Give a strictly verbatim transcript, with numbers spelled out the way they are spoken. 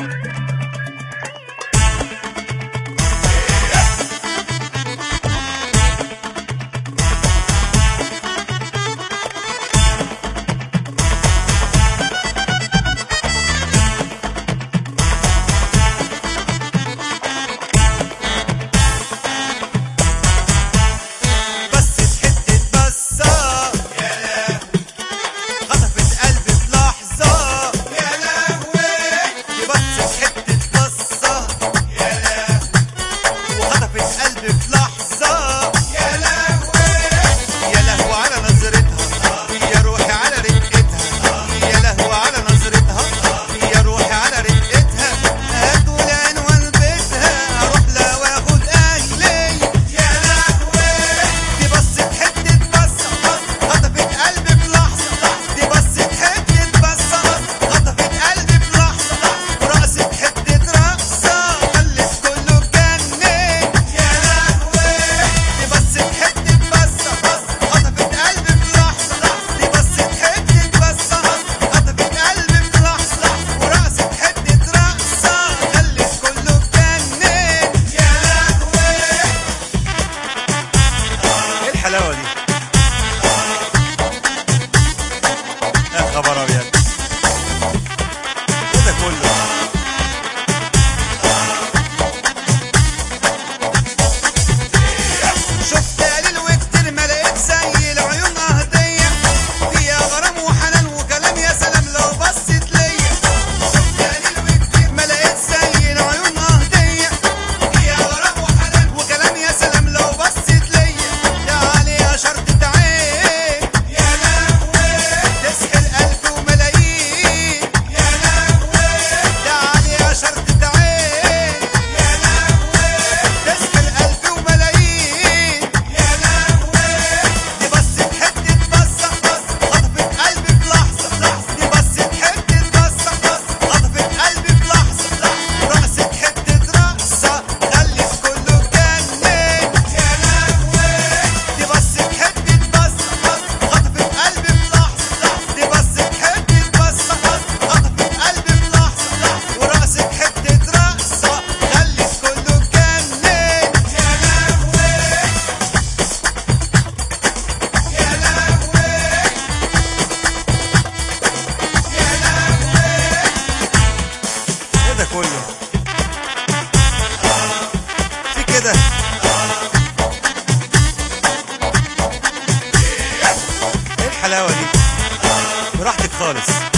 خبر ابيض وده كله. شفت قليل وكتير ما لقيت زي العيون هديه فيها غرام وحنان وكلام يا سلام لو بصت ليا. شفت قليل وكتير ما لقيت زي العيون هديه فيها غرام وحنان وكلام يا سلام لو بصت ليا. يا عليها شرطة عين يا لهوي تسحر ألف وملايين يا لهوي. يا عليها شرطة عين يا لهوي تسحر ألف وملايين يا لهوي. دي بصت حتة بصة بص خطفت قلبي في لحظة لحظة. دي بصت حتة بصة بص خطفت قلبي في لحظة لحظة. ورقصت حتة رقصة خلت كله اتجنن يا لهوي. دي بصت حتة بصة بص خطفت قلبي في لحظة لحظة. دي بصت حتة بصة بص خطفت قلبي في لحظة لحظة. ورقصت حتة رقصة خلت كله اتجنن يا لهوي يا لهوي يا لهوي. ايه ده كله في كده؟ ايه الحلاوه دي؟ براحتك خالص.